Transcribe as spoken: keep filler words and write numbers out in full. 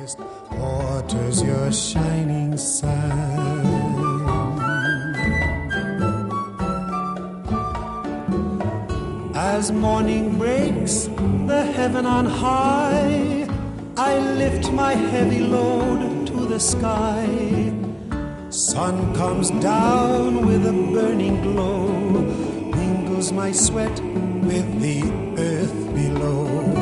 forest waters your shining sun. As morning breaks the heaven on high, I lift my heavy load to the sky. Sun comes down with a burning glow, mingles my sweat with the earth below.